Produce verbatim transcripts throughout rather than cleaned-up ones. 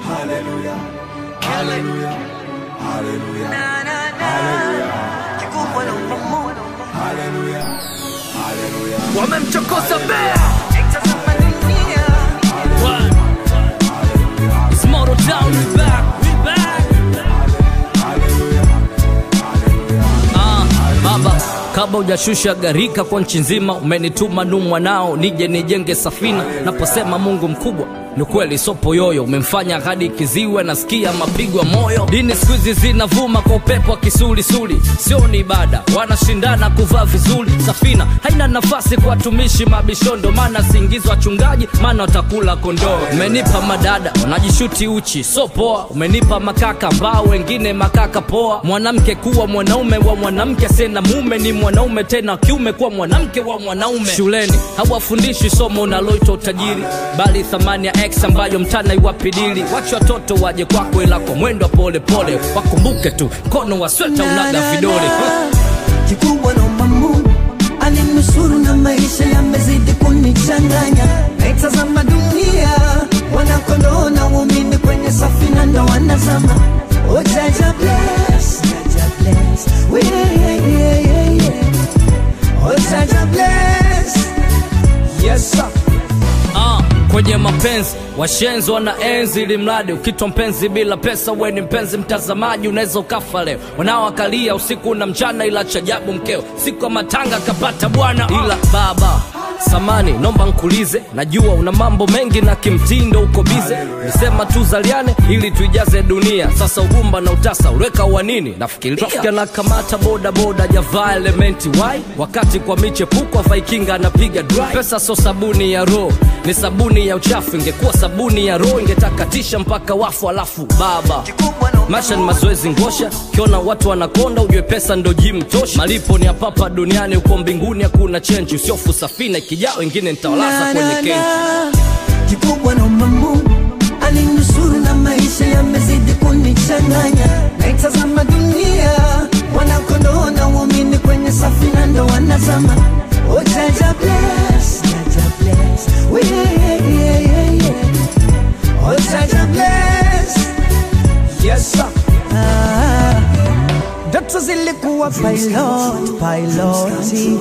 Hallelujah, hallelujah, hallelujah, hallelujah, hallelujah, hallelujah. Wamemchokoza bea. It's Moto Town, we back, we back. Ah, baba, kabla hujashusha garika kwa nchi nzima, umenituma nu mwanao nije nijenge safina. Naposema Mungu mkubwa ni kweli sopo yoyo, umemfanya hadi kiziwe nasikia mapigo moyo. Dini siku hizi zinavuma kwa upepo wa kisulisuli, sio ni ibada, wanashindana kuvaa vizuri. Safina haina nafasi kwa watumishi mabishondo, maana siingizwa wachungaji, maana watakula kondoo. Umenipa madada wanajishuti uchi, so poa. Umenipa makaka ambao wengine makaka poa. Mwanamke kuwa mwanaume wa mwanamke, sena mume ni mwanaume tena kiume kuwa mwanamke wa mwanaume. Shuleni hawafundishi somo unaloitwa utajiri, bali thamani ya X ambayo mtana iwapidili. Wacha watoto waje kwako ila kwa mwendo pole pole, wakumbuke tu mkono wa sweta unaga vidole. Kikubwa na Mungu alinusuru na maisha yamezidi kunichanganya. Naitazama dunia, wanakondoo na waumini kwenye safina ndo wanazama. Oh Jaja bless, Jaja bless, we yeah, yeah, yeah, yeah. Oh Jaja bless, yes sir. Ah, kwenye mapenzi washenzi wana enzi ili mradi ukitwa mpenzi bila pesa we ni mpenzi mtazamaji, unaweza ukafa leo. Wanaoakalia usiku na mchana ila chajabu mkeo siku ya matanga kapata bwana. Ila baba samani nomba nkulize, najua una mambo mengi na kimtindo uko bize. Nisema tuzaliane ili tuijaze dunia, sasa ugumba na utasa uleka wa nini nafikiria. Trafika na kamata boda boda javaa elementi why, wakati kwa michepuko Vikinga anapiga dry. Pesa so sabuni ya roho, ni sabuni ya uchafu. Ingekuwa sabuni ya roho ingetakatisha mpaka wafu. Alafu baba maisha ni mazoezi ngosha, kiona watu wanakonda ujue pesa ndo gym tosha. Malipo ni hapa duniani, uko mbinguni hakuna change. Usiofu safina ikijao wengine nitawalaza kwenye kenchi. Kikubwa na Mungu alinusuru na maisha yamezidi kunichanganya. Naitazama dunia, wanakondoo na waumini kwenye safina ndo wanazama. Oh Jaja bless, Jaja bless, we yeah, yeah, yeah, yeah. Oh Jaja bless, yes sir. Ah, Doctor zilikuwa pilot, piloti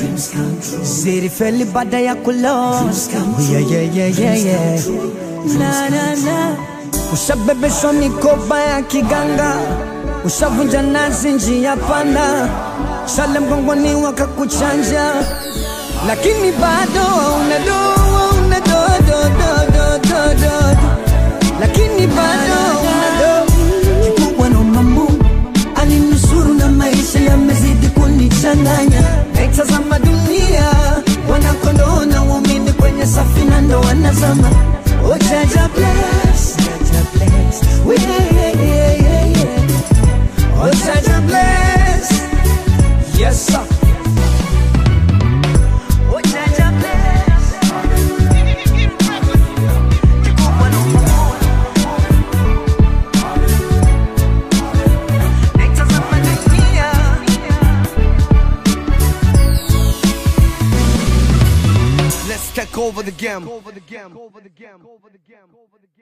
zilifeli baada ya kulot. Yeah, yeah, yeah, yeah, yeah. Na na na, ushabebeshwa mikoba ya kiganga, ushavunja nazi njia panda, shale mgongoni wakakuchanja, lakini bado una do, una do do do do do do, lakini bado una do. Kikubwa na Mungu alinusuru na maisha yamezidi kunichanganya. Naitazama dunia, wanakondoo na waumini kwenye safina ndo wanazama. Oh Jaja bless, Jaja bless, we yeah, yeah, yeah, yeah. Oh Jaja bless, yes sir. Oh Jaja bless, kikubwa na Mungu. Naitazama dunia. Let's take over the game. Over the game. Over the game. Over the game. Over the game.